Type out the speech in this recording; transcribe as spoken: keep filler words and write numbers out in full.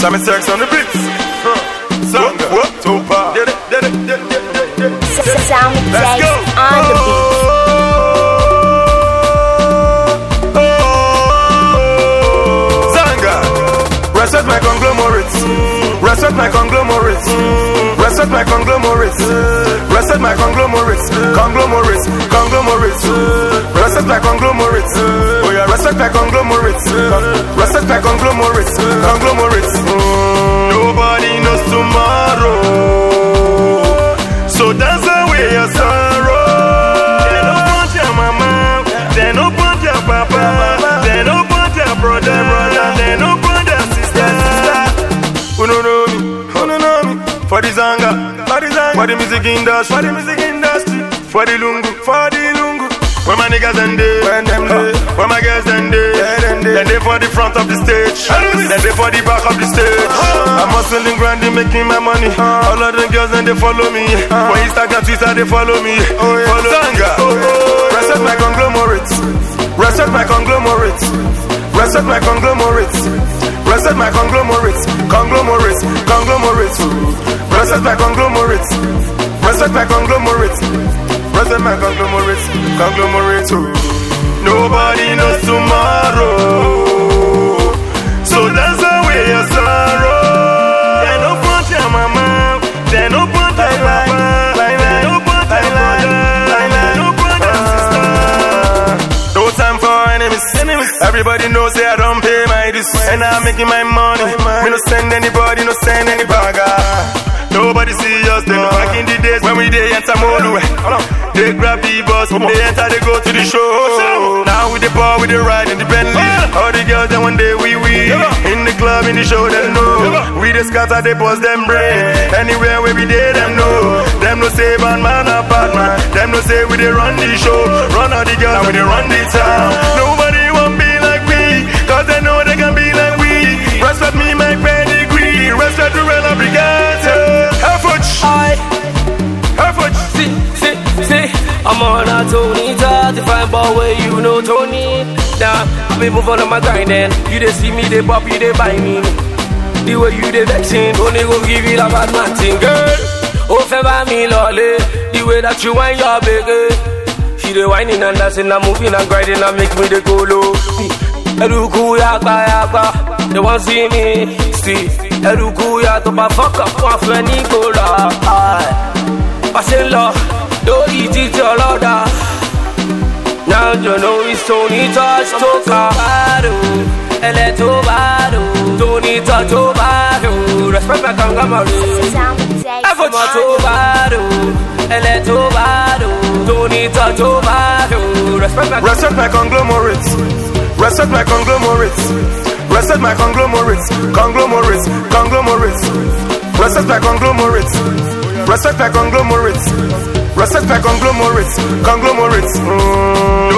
Sammy Sex on the beats. Zanga, Tupac. Sammy Let's go. on the beat. Zanga, respect my conglomerates. Respect my conglomerates. Respect my conglomerates. Respect my conglomerates. Conglomerates. Conglomerates. Respect my conglomerates. Oh yeah, respect my conglomerates. Respect my conglomerates. Conglomerates. Nobody knows tomorrow, so dance away your sorrow. They don't want your mama, they don't want your papa, they don't want your brother, brother, they don't want your sister, sister. Who don't know me? Who don't know me? For the Zanga, for the Zanga, for the music industry, for the music industry, for the lungu, for the lungu. Where my niggas and they, when them they, uh, where my girls and they, yeah, then they, then they for the front of the stage, then they for the back of the stage. Uh, I'm hustling, grinding, making my money. Uh, All of them girls and they follow me. Uh, for Instagram, Twitter, they follow me. Oh, yeah. Follow Zanga. Oh, oh, respect my conglomerates. Respect my conglomerates. Respect my conglomerates. Respect my conglomerates. Conglomerates. Conglomerates. Respect my conglomerates. Respect my conglomerates. Respect my conglomerates. Conglomerates. Nobody knows tomorrow, so dance away your sorrow. They don't want your mama, they don't want your papa, they don't want your brother, they don't want your sister. No time for enemies. Everybody knows that I don't pay my dues, and I'm making my money. We no send anybody, no send any bagger. Nobody see us, they know back in the days when we they enter Molu. They grab the bus, they enter, they go to the show. Now with the bar, with the ride in the Bentley. All the girls, then one day we we in the club, in the show, they know. We the scatter, they bust them brain. Anywhere where we there, them know. Them no say bad man or bad man. Them no say we they run the show. Run all the girls, and we they run the town. Nobody won't be like me, cause they know they can be like we. Respect me, my pedigree. Respect the real obrigado. I, see, see, see, I'm on a Tony to find ball where you know Tony. Now, I been moving on my grinding. You they see me, they pop, you they buy me. The way you they vexing, only go give you a bad man thing, girl. Oh, favor me, lolly. The way that you whine your baby. She they whining and dancing, I'm moving and grinding and make me the go low. Eruku yakba yakba, they want see me, see. Eruku ya to ba fuck up one for Nicola. Passing law, don't eat it your loader. Now you know it's Tony Touch Tocado, Ele Tobado, Tony Touch Tobado. Respect my conglomerates. Effort my Tobado, Ele Tobado, Tony Touch Tobado. Respect my Respect my conglomerates. Respect my conglomerates. Respect my conglomerates. Conglomerates. Conglomerates. Respect my conglomerates. Respect my conglomerates. Respect my conglomerates. Conglomerates. Mm.